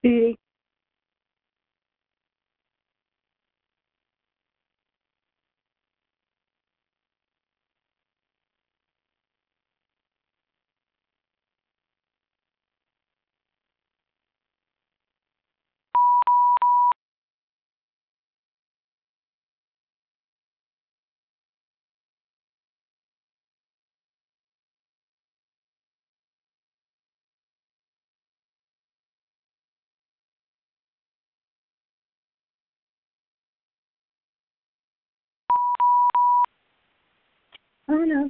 Judy. Oh, no.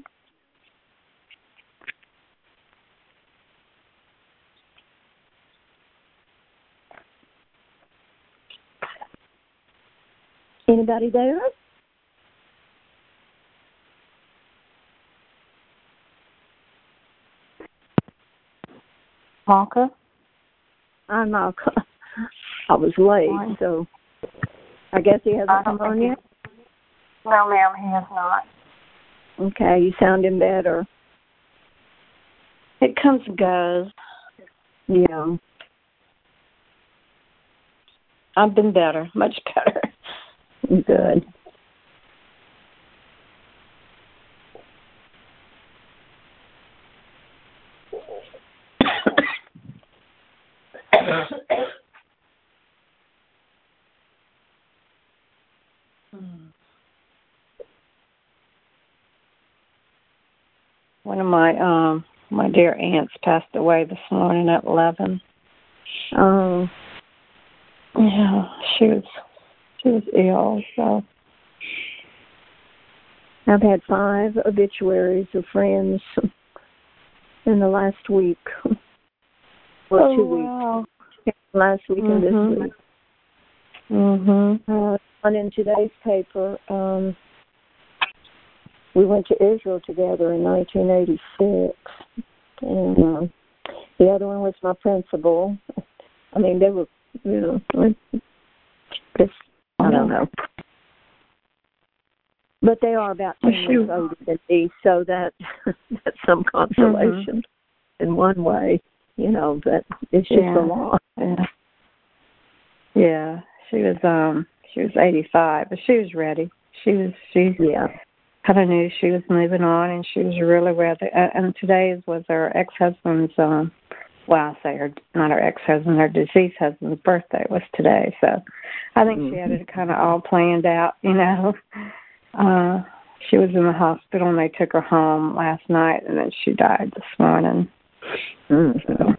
Anybody there? Malka? I'm Malka. I was late, so I guess he hasn't come on yet? No, ma'am, he has not. Okay, you sounding better. It comes and goes. Yeah. I've been better, much better. Good. One of my dear aunts passed away this morning at 11. Oh. Yeah, she was ill, so. I've had 5 obituaries of friends in the last week. Well, 2 weeks. Wow. Last week and this week. Mhm. One in today's paper. We went to Israel together in 1986, and the other one was my principal. I mean, they were, just, I don't know. But they are about 10 years older than me, so that's some consolation in one way, but it's just a lot. Yeah, she was 85, but she was ready. She kind of knew she was moving on, and she was really ready. And today was her ex-husband's, well, I say not her ex-husband, her deceased husband's birthday was today. So I think she had it kind of all planned out, She was in the hospital, and they took her home last night, and then she died this morning. So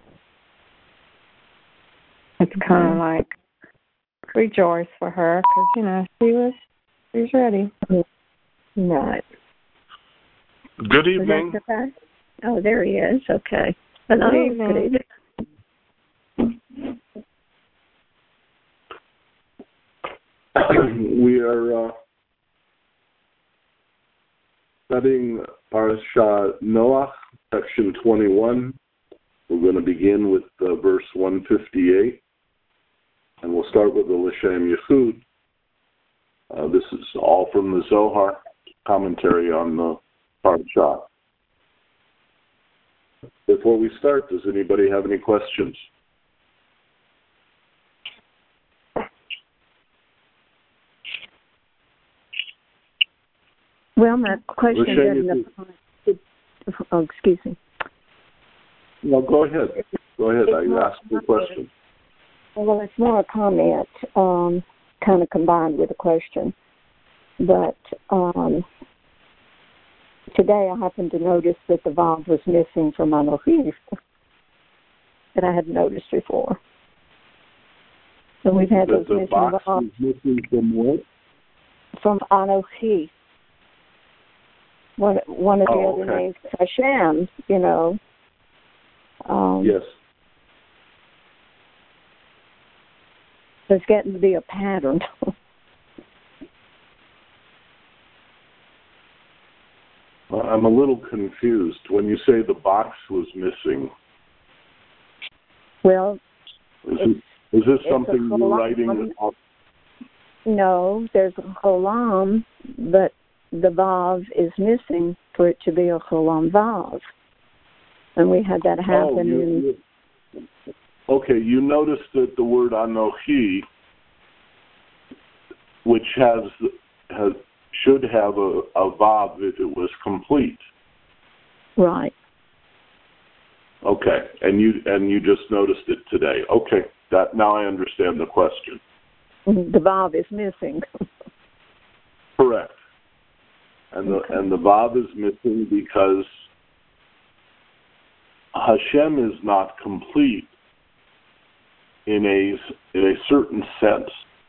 it's kind of like rejoice for her because, she was ready. Right. Good evening. Oh, there he is. Okay. Hello. Good evening. We are studying Parashat Noach, section 21. We're going to begin with verse 158, and we'll start with the L'Shem Yichud. This is all from the Zohar commentary on the Parashat. Before we start, does anybody have any questions? Well, my question doesn't apply. Oh, excuse me. No, go ahead. Go ahead. I asked the question. Well, it's more a comment, kind of combined with a question. But today I happened to notice that the vav was missing from Anochi that I hadn't noticed before. So we've had those missing vavs. Is missing from what? From Anochi. One of the other names is Hashem, Yes. So it's getting to be a pattern. I'm a little confused. When you say the box was missing, well, is this something you're writing? No, there's a cholam, but the vav is missing for it to be a cholam vav. And we had that happen Okay, you notice that the word Anochi, which should have a vav if it was complete. Right. Okay, and you just noticed it today. Okay, that now I understand the question. The vav is missing. Correct. And the vav is missing because Hashem is not complete in a certain sense.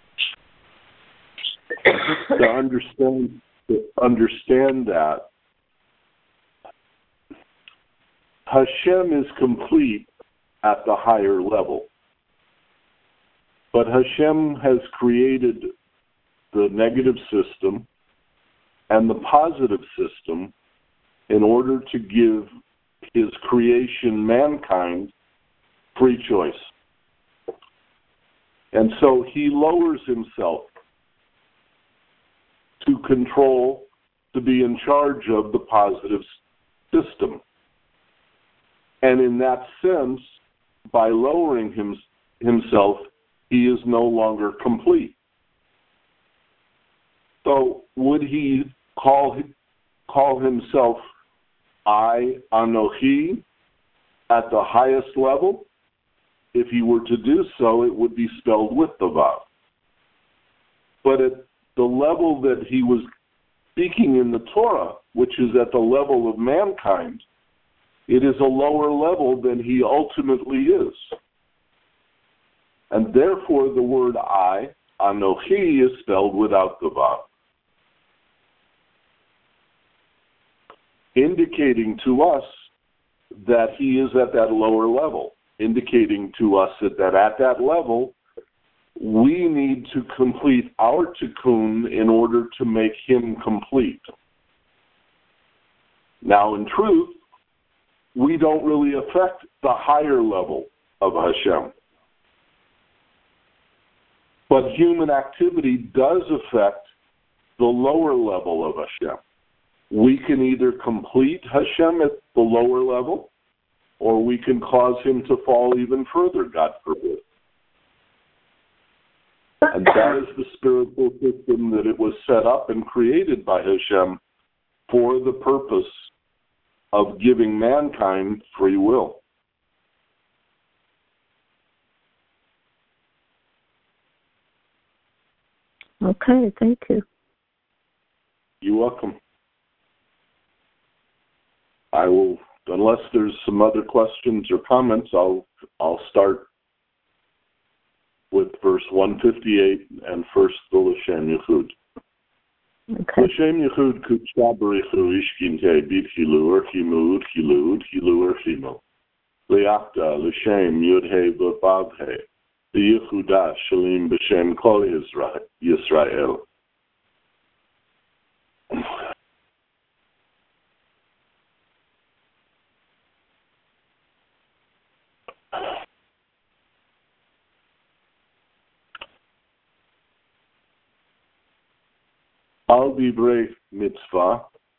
To understand that, Hashem is complete at the higher level. But Hashem has created the negative system and the positive system in order to give his creation, mankind, free choice. And so he lowers himself to control, to be in charge of the positive system. And in that sense, by lowering himself, he is no longer complete. So would he call himself I, Anochi, at the highest level? If he were to do so, it would be spelled with the vav. But at the level that he was speaking in the Torah, which is at the level of mankind, it is a lower level than he ultimately is. And therefore the word I, Anochi, is spelled without the vav, indicating to us that he is at that lower level, indicating to us that at that level, we need to complete our tikkun in order to make him complete. Now, in truth, we don't really affect the higher level of Hashem. But human activity does affect the lower level of Hashem. We can either complete Hashem at the lower level, or we can cause him to fall even further, God forbid. And that is the spiritual system that it was set up and created by Hashem for the purpose of giving mankind free will. Okay, thank you. You're welcome. I will, unless there's some other questions or comments, I'll start with verse 158 and first the L'Shem Yichud. Okay. L'Shem Yichud kutshabarichu ishkinte bitchilu urchimu urchilu urchilu urchimu le'achta L'Shem yudhe v'vavhe v'yichudah shalim b'shem kol Yisrael. Al divrei mitzvah,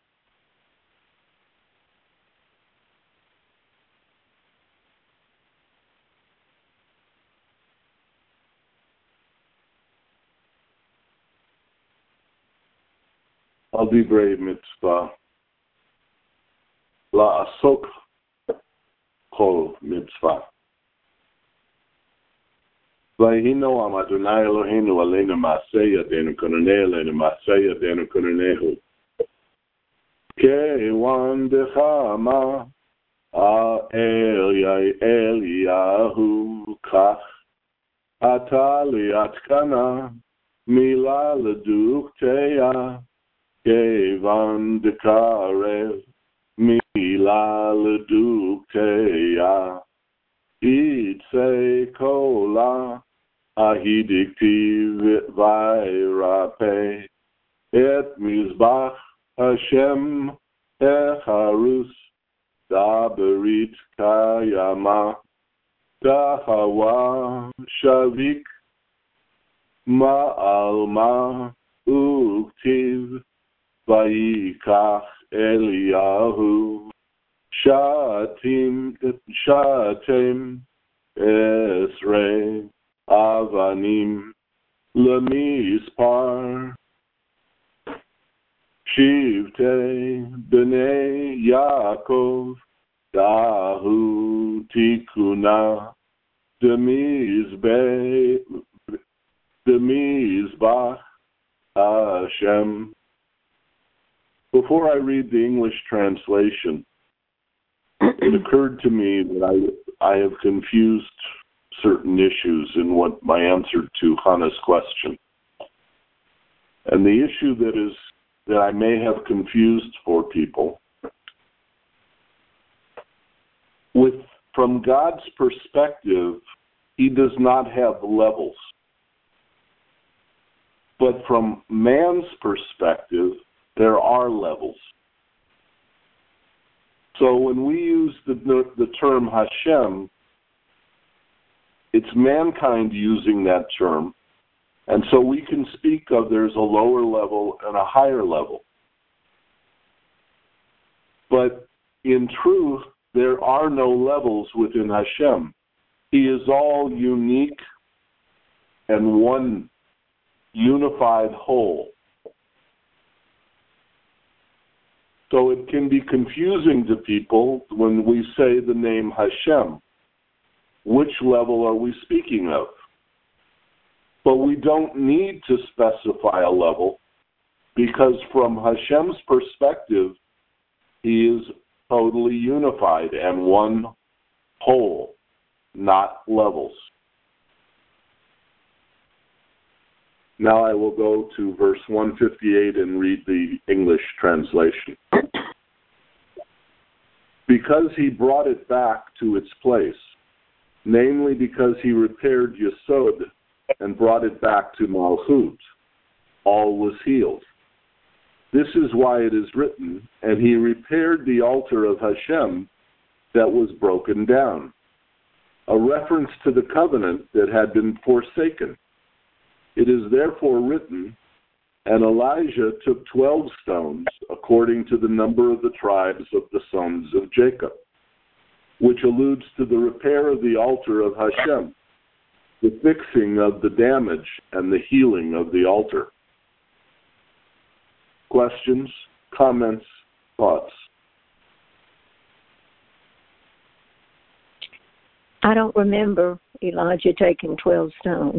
al divrei mitzvah, la'asok kol mitzvah. Vayhino am Adonai Eloheinu aleinu ma'aseh yadeinu kononeh aleinu ma'aseh yadeinu kononehu. Ke'ewan dechama Eliyahu kach ata liatkana mila ledukteya ke'evan dekarev mila ledukteya itse kola ahidiktiv vayrape et mizbach Hashem echarus daberit kayama tahawa shavik ma'alma uktiv vayikach Eliyahu shatim Esrei Avanim Lemispar Shivtei B'nei Yaakov Dahu Tikuna Demizbach Hashem. Before I read the English translation, it occurred to me that I have confused certain issues in what my answer to Hannah's question. And the issue that I may have confused for people, from God's perspective, he does not have levels. But from man's perspective, there are levels. So when we use the term Hashem, it's mankind using that term. And so we can speak of there's a lower level and a higher level. But in truth, there are no levels within Hashem. He is all unique and one unified whole. So it can be confusing to people when we say the name Hashem. Which level are we speaking of? But we don't need to specify a level, because from Hashem's perspective, he is totally unified and one whole, not levels. Now I will go to verse 158 and read the English translation. Because he brought it back to its place, namely because he repaired Yesod and brought it back to Malchut, all was healed. This is why it is written, and he repaired the altar of Hashem that was broken down, a reference to the covenant that had been forsaken. It is therefore written, and Elijah took 12 stones, according to the number of the tribes of the sons of Jacob, which alludes to the repair of the altar of Hashem, the fixing of the damage and the healing of the altar. Questions, comments, thoughts? I don't remember Elijah taking 12 stones.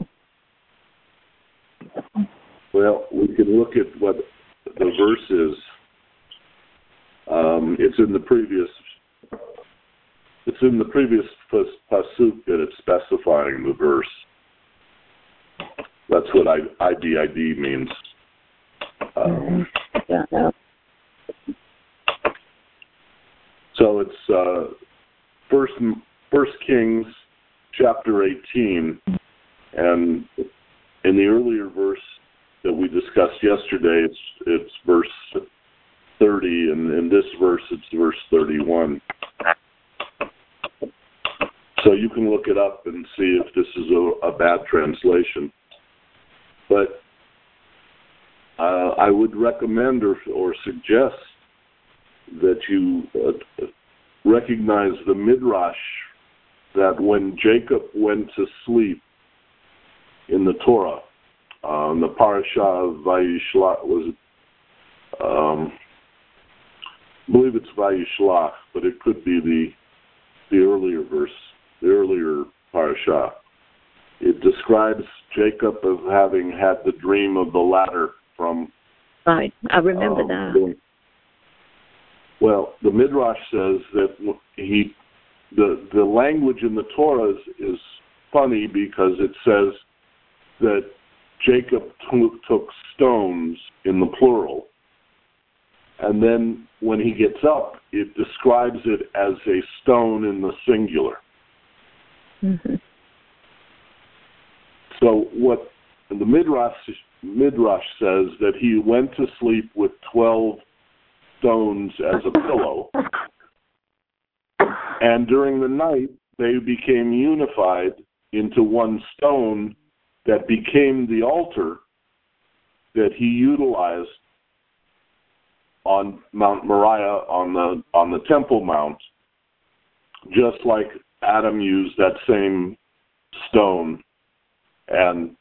Well, we can look at what the verse is. It's in the previous pasuk that it's specifying the verse. That's what IBID means. So it's First Kings chapter 18, and in the earlier verse that we discussed yesterday, it's verse 30, and in this verse, it's verse 31. So you can look it up and see if this is a bad translation. But I would recommend or suggest that you recognize the Midrash that when Jacob went to sleep in the Torah, the parasha of Vayishlach was, I believe it's Vayishlach, but it could be the earlier verse, the earlier parasha. It describes Jacob as having had the dream of the ladder from. Right, I remember that. Well, the Midrash says that the language in the Torah is funny because it says that Jacob took stones in the plural. And then when he gets up, it describes it as a stone in the singular. Mm-hmm. So what the Midrash says that he went to sleep with 12 stones as a pillow. And during the night, they became unified into one stone that became the altar that he utilized on Mount Moriah, on the Temple Mount, just like Adam used that same stone, and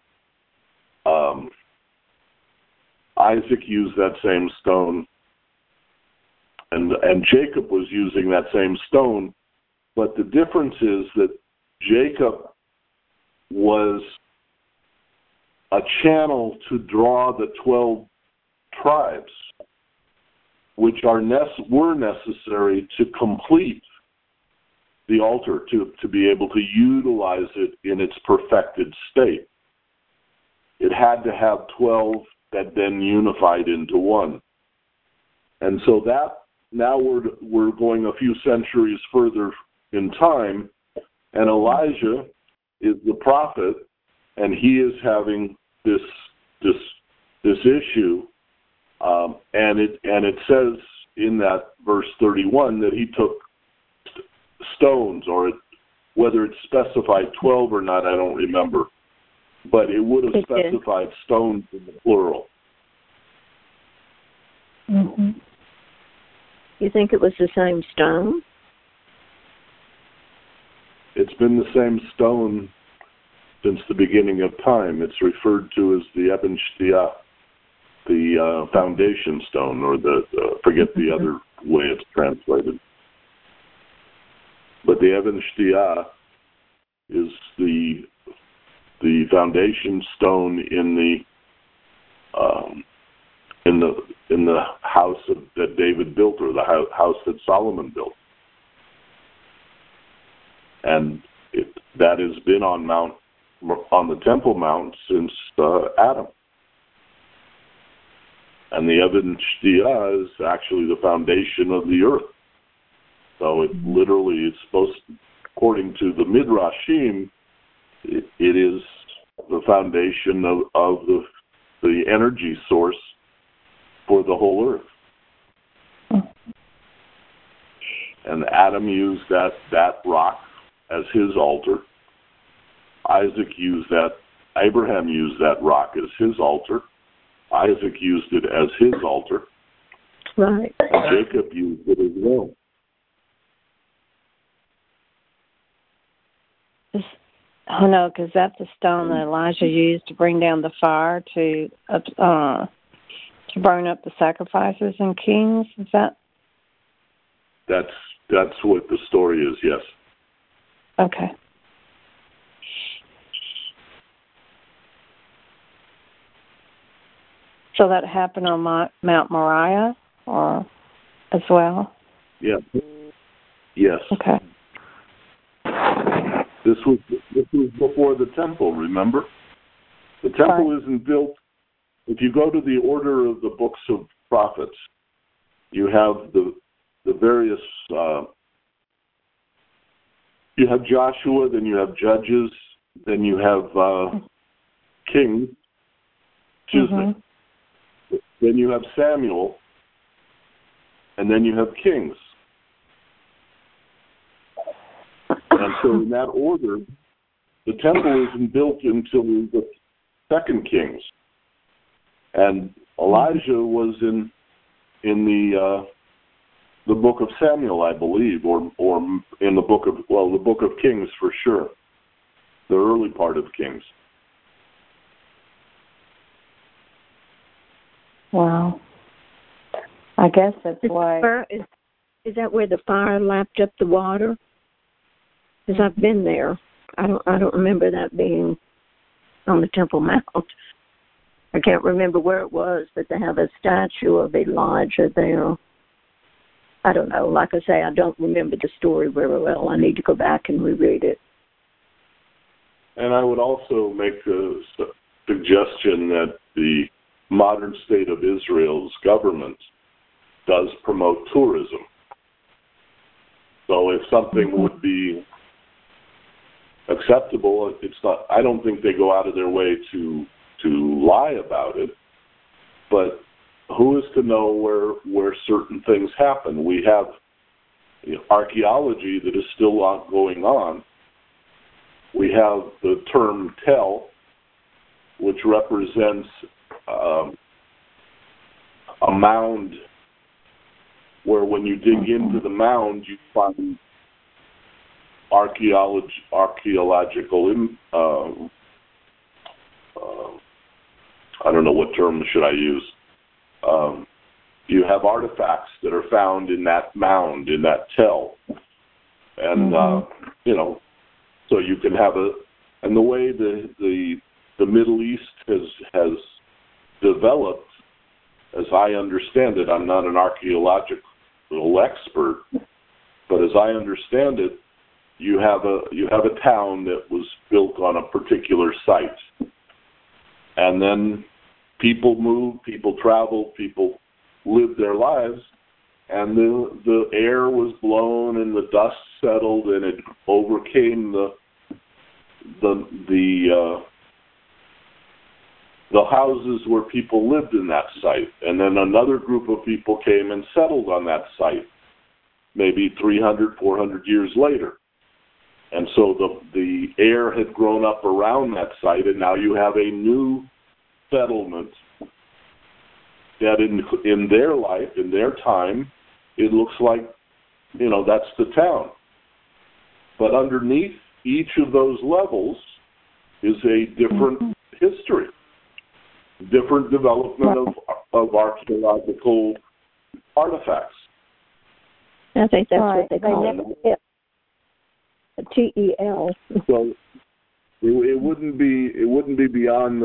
Isaac used that same stone, and Jacob was using that same stone. But the difference is that Jacob was a channel to draw the 12 tribes, which were necessary to complete the altar, to be able to utilize it in its perfected state. It had to have 12 that then unified into one. And so that, now we're going a few centuries further in time, and Elijah is the prophet, and he is having this issue, and it says in that verse 31 that he took stones, or whether it specified 12 or not, I don't remember, but it would have specified stones in the plural. Mm-hmm. You think it was the same stone? It's been the same stone since the beginning of time. It's referred to as the Eben Shtiah, the foundation stone, or forget the other way it's translated. But the Eben Shtiah is the foundation stone in the house that David built, or the house that Solomon built, and that has been on the Temple Mount since Adam. And the Eben Shtiah is actually the foundation of the earth. So it literally is supposed, according to the Midrashim, it is the foundation of the energy source for the whole earth. And Adam used that rock as his altar. Isaac used that. Abraham used that rock as his altar. Isaac used it as his altar. Right. And Jacob used it as well. Oh no, because that's the stone that Elijah used to bring down the fire to burn up the sacrifices in Kings. Is that? That's what the story is. Yes. Okay. So that happened on Mount Moriah, or as well? Yeah. Yes. Okay. This was before the temple. Remember, the temple isn't built. If you go to the order of the books of prophets, you have the various. You have Joshua, then you have Judges, then you have Kings. Excuse me. Then you have Samuel, and then you have Kings. And so in that order, the temple isn't built until the second Kings. And Elijah was in the book of Samuel, I believe, or in the book of Kings for sure, the early part of Kings. Wow. I guess that's why. Is that where the fire lapped up the water? Because I've been there. I don't remember that being on the Temple Mount. I can't remember where it was, but they have a statue of Elijah there. I don't know. Like I say, I don't remember the story very well. I need to go back and reread it. And I would also make a suggestion that the modern state of Israel's government does promote tourism. So if something would be acceptable, it's not. I don't think they go out of their way to lie about it. But who is to know where certain things happen? We have archaeology that is still going on. We have the term tell, which represents a mound where when you dig into the mound, you find archaeological, I don't know what term should I use. You have artifacts that are found in that mound, in that tell. And, so you can have and the way the Middle East has developed, as I understand it, I'm not an archaeological expert, but as I understand it, you have a town that was built on a particular site. And then people moved, people traveled, people lived their lives, and the air was blown and the dust settled and it overcame the houses where people lived in that site. And then another group of people came and settled on that site, maybe 300, 400 years later. And so the air had grown up around that site, and now you have a new settlement that in their life, in their time, it looks like, that's the town. But underneath each of those levels is a different history, different development of archaeological artifacts. I think that's what they call it. A TEL. So it wouldn't be beyond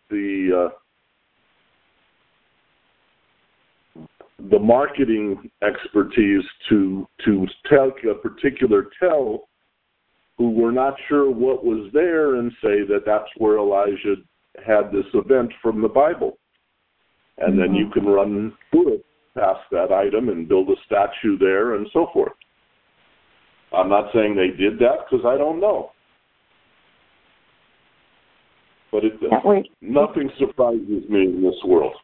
the marketing expertise to take a particular tell who were not sure what was there and say that that's where Elijah had this event from the Bible. And then you can run through it past that item and build a statue there and so forth. I'm not saying they did that because I don't know. But nothing surprises me in this world.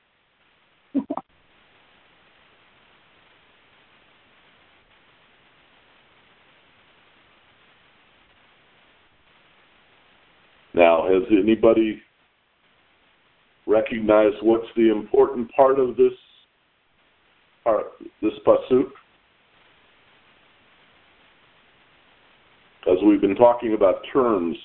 Now, has anybody recognized what's the important part of this pasuk? As we've been talking about terms,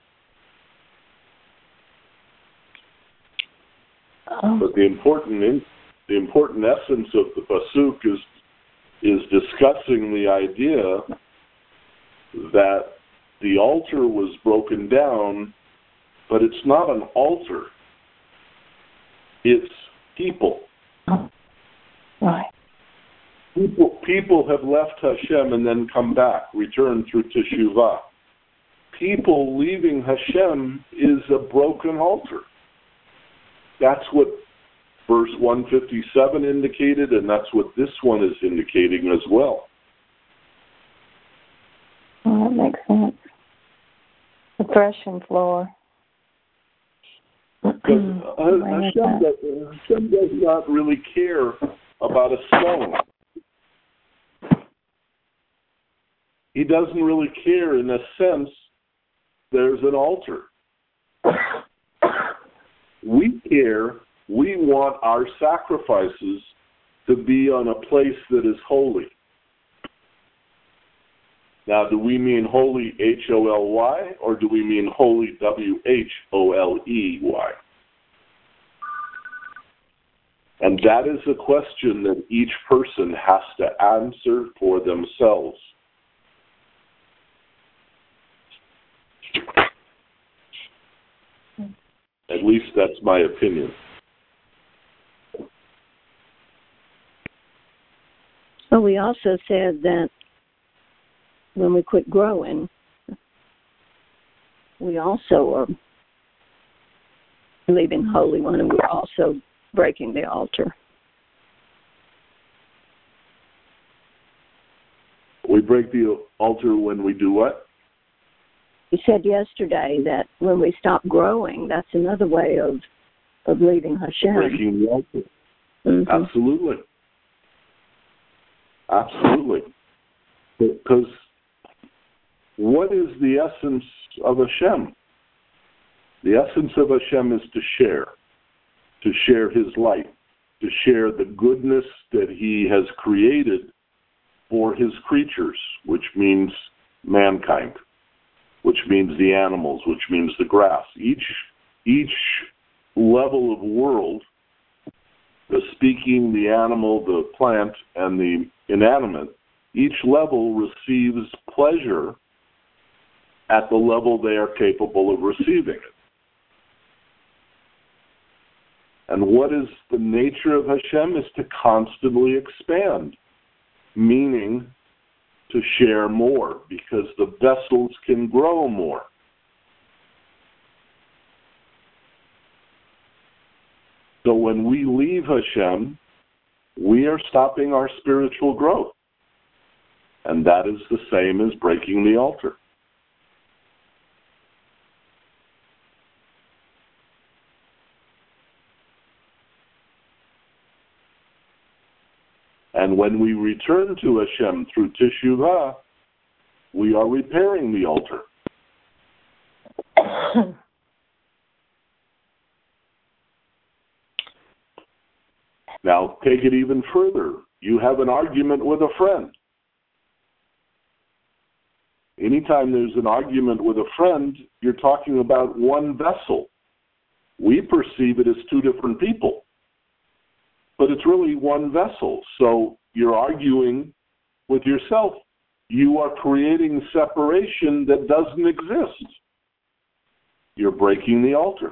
but the important essence of the pasuk is discussing the idea that the altar was broken down, but it's not an altar. It's people. Right. People have left Hashem and then come back, return through Teshuvah. People leaving Hashem is a broken altar. That's what verse 157 indicated, and that's what this one is indicating as well. Oh, that makes sense. The threshing floor. Hashem does not really care about a stone. He doesn't really care, in a sense, there's an altar. We care. We want our sacrifices to be on a place that is holy. Now, do we mean holy H-O-L-Y, or do we mean holy W-H-O-L-E-Y? And that is a question that each person has to answer for themselves. At least that's my opinion. Well, we also said that when we quit growing, we also are leaving Holy One, and we're also breaking the altar. We break the altar when we do what? You said yesterday that when we stop growing, that's another way of leaving Hashem. Breaking the altar. Mm-hmm. Absolutely. Absolutely. Because what is the essence of Hashem? The essence of Hashem is to share His light, to share the goodness that He has created for His creatures, which means mankind, which means the animals, which means the grass. Each level of world, the speaking, the animal, the plant, and the inanimate, each level receives pleasure at the level they are capable of receiving it. And what is the nature of Hashem is to constantly expand, meaning to share more, because the vessels can grow more. So when we leave Hashem, we are stopping our spiritual growth. And that is the same as breaking the altar. And when we return to Hashem through Teshuvah, we are repairing the altar. Now, take it even further. You have an argument with a friend. Anytime there's an argument with a friend, you're talking about one vessel. We perceive it as two different people, but it's really one vessel. So you're arguing with yourself. You are creating separation that doesn't exist. You're breaking the altar.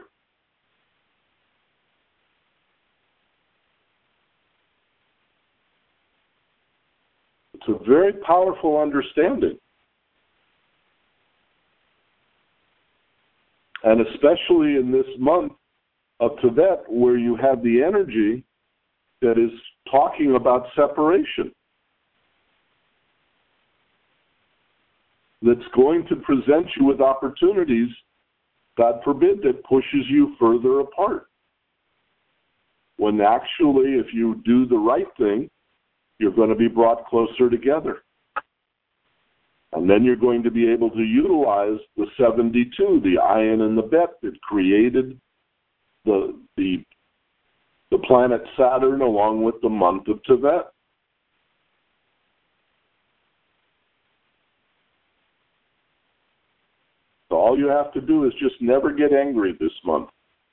It's a very powerful understanding. And especially in this month of Tevet, where you have the energy that is talking about separation, that's going to present you with opportunities, God forbid, that pushes you further apart. When actually, if you do the right thing, you're going to be brought closer together. And then you're going to be able to utilize the 72, the ayin and the bet that created the planet Saturn along with the month of Tevet. So all you have to do is just never get angry this month.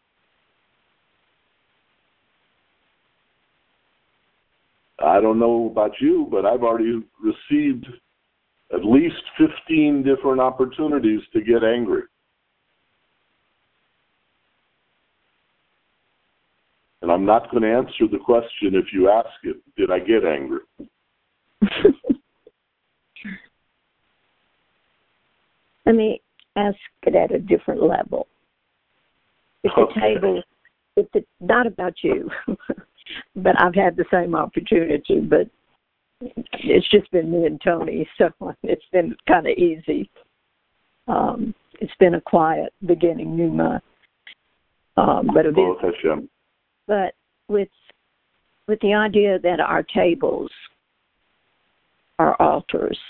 I don't know about you, but I've already received at least 15 different opportunities to get angry. And I'm not going to answer the question if you ask it, did I get angry? Let me ask it at a different level. If the table, not about you, but I've had the same opportunity, but it's just been me and Tony, so it's been kind of easy. It's been a quiet beginning, new month. But with the idea that our tables are altars,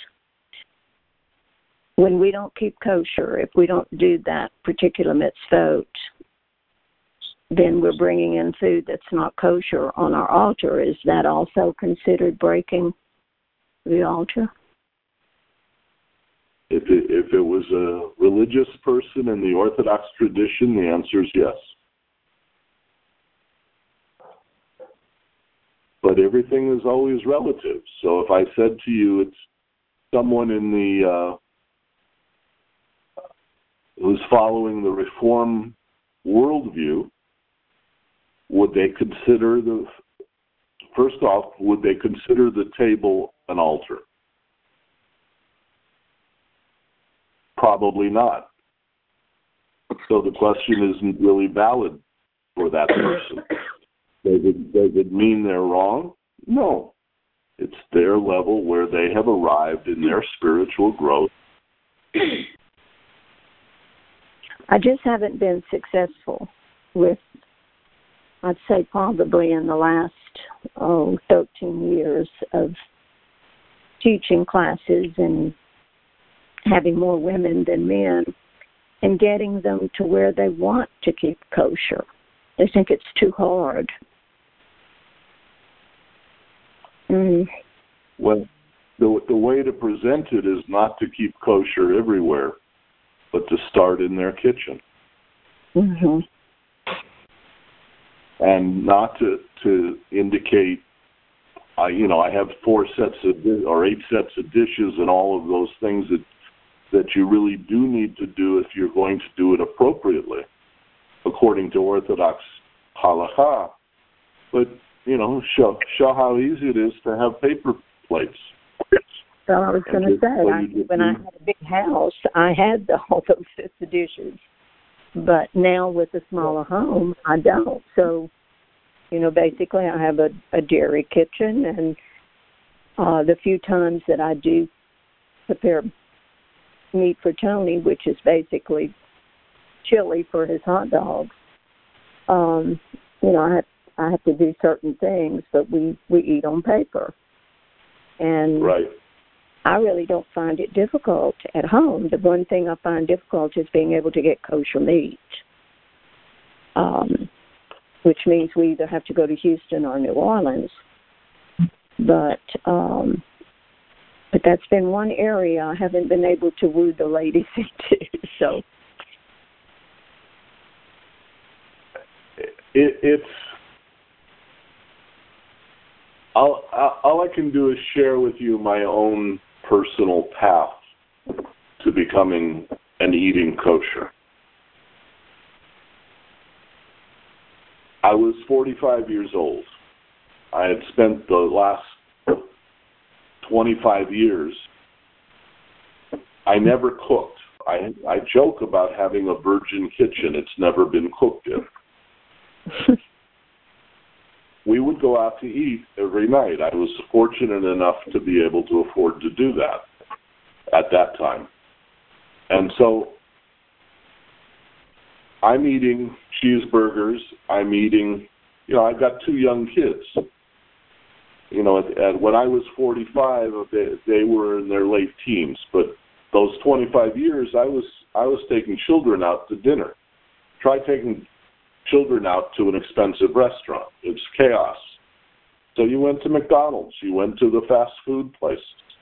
when we don't keep kosher, if we don't do that particular mitzvot, then we're bringing in food that's not kosher on our altar. Is that also considered breaking the altar? If it was a religious person in the Orthodox tradition, the answer is yes. But everything is always relative. So if I said to you it's someone in the who's following the Reform worldview, would they consider first off, would they consider the table an altar? Probably not. So the question isn't really valid for that person. Does it mean they're wrong? No. It's their level where they have arrived in their spiritual growth. I just haven't been successful with, I'd say probably in the last 13 years of teaching classes and having more women than men and getting them to where they want to keep kosher. They think it's too hard. Well, the way to present it is not to keep kosher everywhere, but to start in their kitchen. Mm-hmm. And not to indicate, I have 8 sets of dishes and all of those things that you really do need to do if you're going to do it appropriately, according to Orthodox halakha. But, show how easy it is to have paper plates. Well, I was going to say, when I had a big house, I had all those sets of dishes. But now with a smaller home, I don't. So, basically I have a dairy kitchen, and the few times that I do prepare meat for Tony, which is basically chili for his hot dogs, I have to do certain things, but we eat on paper. And right. I really don't find it difficult at home. The one thing I find difficult is being able to get kosher meat, which means we either have to go to Houston or New Orleans. But that's been one area I haven't been able to woo the ladies into. So it's all I can do is share with you my own personal path to becoming and eating kosher. I was 45 years old. I had spent the last 25 years, I never cooked. I joke about having a virgin kitchen. It's never been cooked in. We would go out to eat every night. I was fortunate enough to be able to afford to do that at that time. And so I'm eating cheeseburgers. I'm eating, I've got 2 young kids. When I was 45, they were in their late teens. But those 25 years, I was taking children out to dinner. Try taking children out to an expensive restaurant. It's chaos. So you went to McDonald's. You went to the fast food places.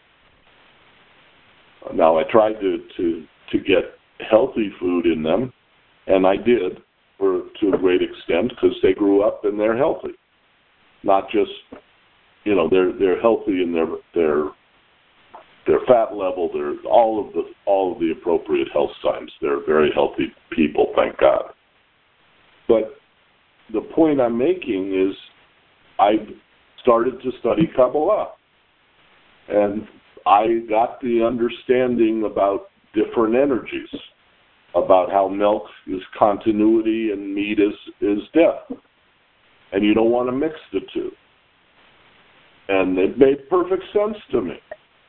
Now, I tried to get healthy food in them, and I did to a great extent because they grew up and they're healthy. Not just, they're healthy in their fat level. They're all of the appropriate health signs. They're very healthy people, thank God. But the point I'm making is I started to study Kabbalah. And I got the understanding about different energies, about how milk is continuity and meat is death. And you don't want to mix the two. And it made perfect sense to me.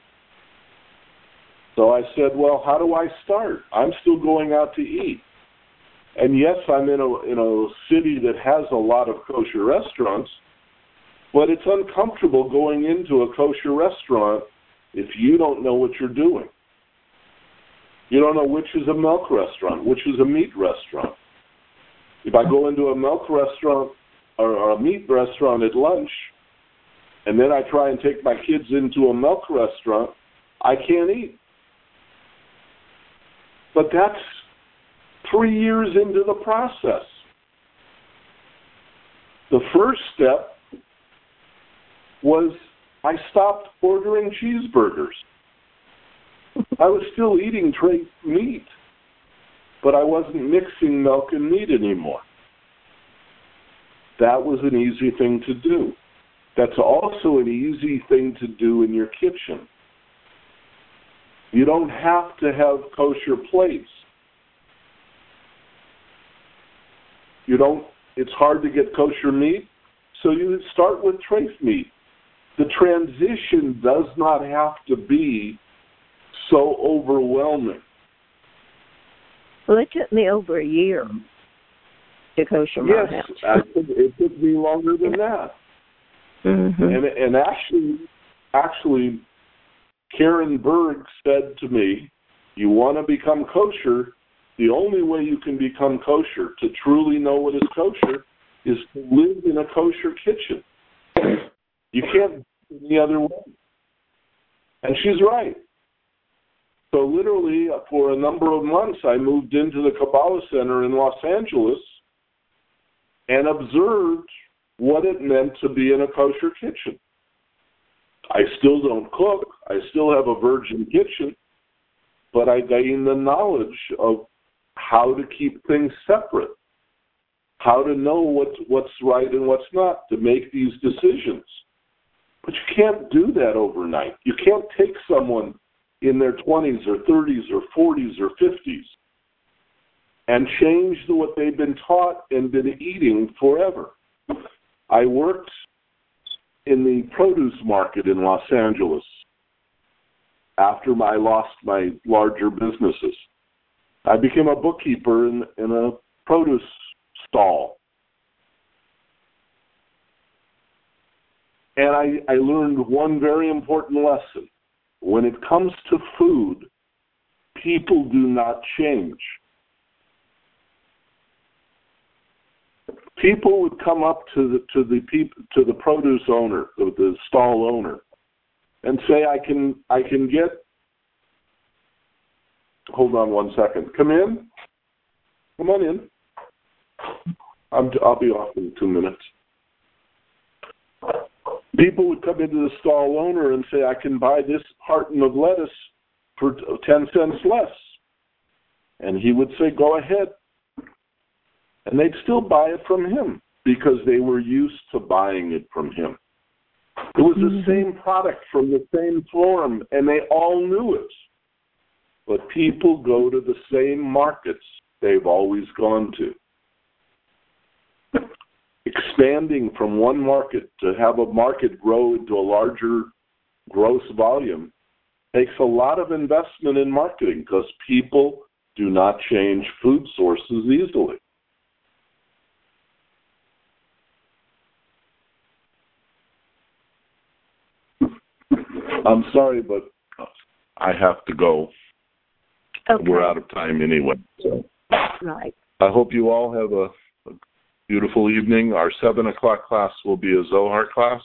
So I said, well, how do I start? I'm still going out to eat. And yes, I'm in a city that has a lot of kosher restaurants, but it's uncomfortable going into a kosher restaurant if you don't know what you're doing. You don't know which is a milk restaurant, which is a meat restaurant. If I go into a milk restaurant or a meat restaurant at lunch, and then I try and take my kids into a milk restaurant, I can't eat. But that's 3 years into the process. The first step was I stopped ordering cheeseburgers. I was still eating trace meat, but I wasn't mixing milk and meat anymore. That was an easy thing to do. That's also an easy thing to do in your kitchen. You don't have to have kosher plates. It's hard to get kosher meat, so you start with trace meat. The transition does not have to be so overwhelming. Well, it took me over a year to kosher my house. Yes, it took me longer than that. Mm-hmm. And actually, Karen Berg said to me, you want to become kosher, the only way you can become kosher, to truly know what is kosher, is to live in a kosher kitchen. You can't do it any other way. And she's right. So literally, for a number of months, I moved into the Kabbalah Center in Los Angeles and observed what it meant to be in a kosher kitchen. I still don't cook. I still have a virgin kitchen, but I gained the knowledge of how to keep things separate, how to know what's right and what's not, to make these decisions. But you can't do that overnight. You can't take someone in their 20s or 30s or 40s or 50s and change what they've been taught and been eating forever. I worked in the produce market in Los Angeles after I lost my larger businesses. I became a bookkeeper in a produce stall. And I learned one very important lesson. When it comes to food, people do not change. People would come up to the produce owner, the stall owner, and say, "I can get." Hold on one second. Come in. Come on in. I'll be off in 2 minutes. People would come into the stall owner and say, "I can buy this carton of lettuce for 10 cents less." And he would say, "Go ahead." And they'd still buy it from him because they were used to buying it from him. It was the same product from the same farm, and they all knew it. But people go to the same markets they've always gone to. Expanding from one market to have a market grow into a larger gross volume takes a lot of investment in marketing because people do not change food sources easily. I'm sorry, but I have to go. Okay. We're out of time anyway. So. Right. I hope you all have a beautiful evening. Our 7 o'clock class will be a Zohar class.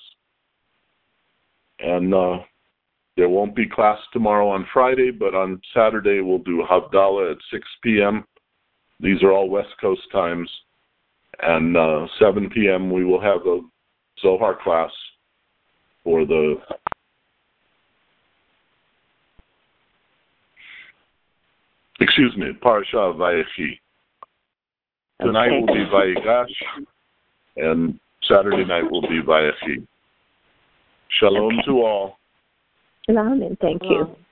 And there won't be class tomorrow on Friday, but on Saturday we'll do Havdalah at 6 p.m. These are all West Coast times. And 7 p.m. we will have a Zohar class for the Parashah Vayechi. Tonight will be Vayigash, and Saturday night will be Vayechi. Shalom to all. Shalom, and thank you.